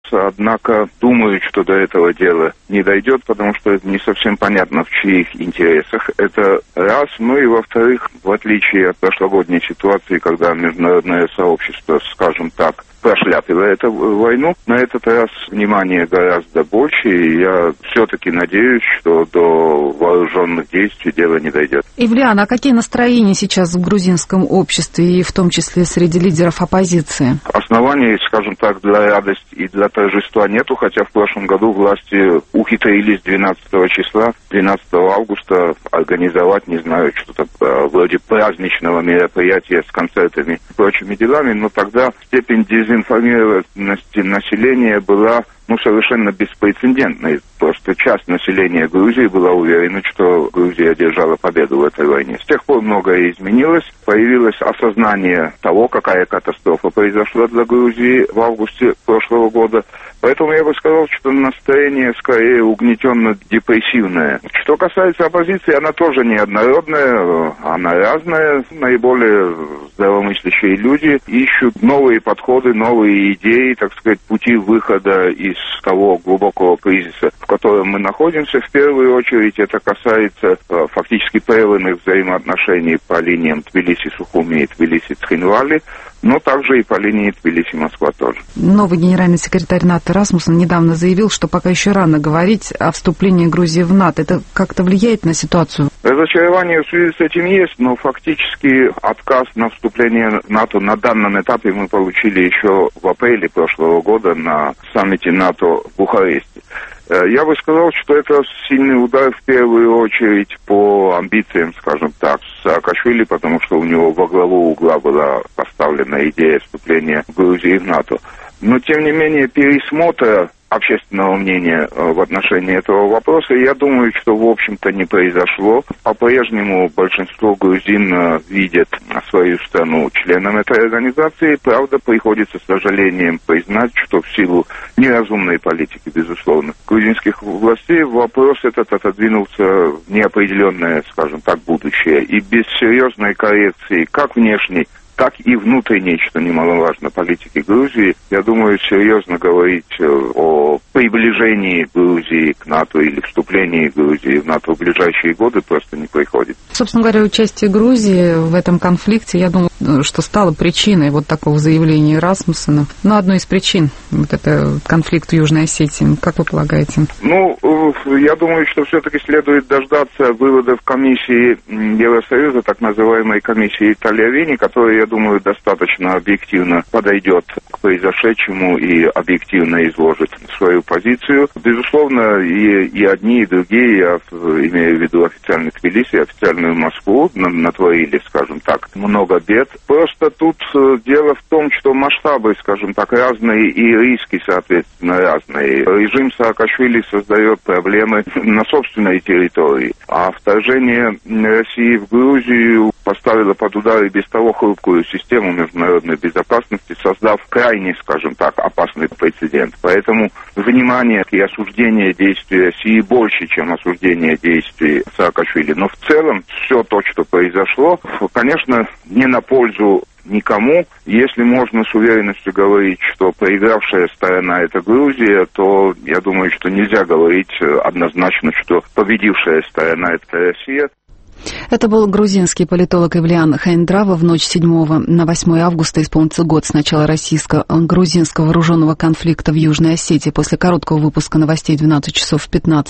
однако думают, что до этого дела не дойдет, потому что не совсем понятно, в чьих интересах. Это раз. Ну и во-вторых, в отличие от прошлогодней ситуации, когда международное сообщество, скажем так, прошляпило эту войну, на этот раз внимание гораздо больше, и я все-таки надеюсь, что до вооруженных действий дело не дойдет. Ивлиан, а какие настроения сейчас в грузинском обществе, и в том числе среди лидеров оппозиции? Оснований, скажем так, для радости и для торжества нету, хотя в прошлом году власти ухитрились 12 числа, 12 августа организовать, не знаю, что-то вроде праздничного мероприятия с концертами и прочими делами, но тогда степень дезинформированности населения была совершенно беспрецедентной. Просто часть населения Грузии была уверена, что Грузия одержала победу в этой войне. С тех пор многое изменилось. Появилось осознание того, какая катастрофа произошла для Грузии в августе прошлого года. Поэтому я бы сказал, что настроение скорее угнетенно-депрессивное. Что касается оппозиции, она тоже неоднородная, она разная. Наиболее здравомыслящие люди ищут новые подходы, новые идеи, так сказать, пути выхода из того глубокого кризиса, в котором мы находимся. В первую очередь это касается фактически прерванных взаимоотношений по линиям Тбилиси-Сухуми и Тбилиси-Цхинвали, но также и по линии Тбилиси-Москва тоже. Новый генеральный секретарь НАТО Расмуссен недавно заявил, что пока еще рано говорить о вступлении Грузии в НАТО. Это как-то влияет на ситуацию? Разочарование в связи с этим есть, но фактически отказ на вступление в НАТО на данном этапе мы получили еще в апреле прошлого года на саммите НАТО в Бухаресте. Я бы сказал, что это сильный удар в первую очередь по амбициям, скажем так, Саакашвили, потому что у него во главу угла была поставлена идея вступления Грузии в НАТО. Но, тем не менее, пересмотра общественного мнения в отношении этого вопроса, я думаю, что, в общем-то, не произошло. По-прежнему большинство грузин видят свою страну членом этой организации. Правда, приходится с сожалением признать, что в силу неразумной политики, безусловно, грузинских властей вопрос этот отодвинулся в неопределенное, скажем так, будущее. И без серьезной коррекции, как внешней, так и внутренней, что немаловажно, политики Грузии, я думаю, серьезно говорить о приближении Грузии к НАТО или вступлении Грузии в НАТО в ближайшие годы просто не приходится. Собственно говоря, участие Грузии в этом конфликте, я думаю, что стало причиной вот такого заявления Расмуссена. Но одной из причин, вот это конфликт в Южной Осетии, как вы полагаете? Я думаю, что все-таки следует дождаться выводов комиссии Евросоюза, так называемой комиссии Италия-Вени, которая, я думаю, достаточно объективно подойдет к произошедшему и объективно изложит свою позицию. Безусловно, и одни, и другие, я имею в виду официальный Тбилиси, официальную Москву, натворили, скажем так, много бед. Просто тут дело в том, что масштабы, скажем так, разные и риски, соответственно, разные. Режим Саакашвили создает проблемы на собственной территории, а вторжение России в Грузию поставило под удар и без того хрупкую систему международной безопасности, создав крайне, скажем так, опасный прецедент. Поэтому внимание и осуждение действий России больше, чем осуждение действий Саакашвили. Но в целом все то, что произошло, конечно, не на пользу никому. Если можно с уверенностью говорить, что проигравшая сторона — это Грузия, то я думаю, что нельзя говорить однозначно, что победившая сторона — это Россия. Это был грузинский политолог Ивлиан Хайндрава. В ночь 7 на 8 августа исполнится год с начала российско-грузинского вооруженного конфликта в Южной Осетии. После короткого выпуска новостей 12 часов 15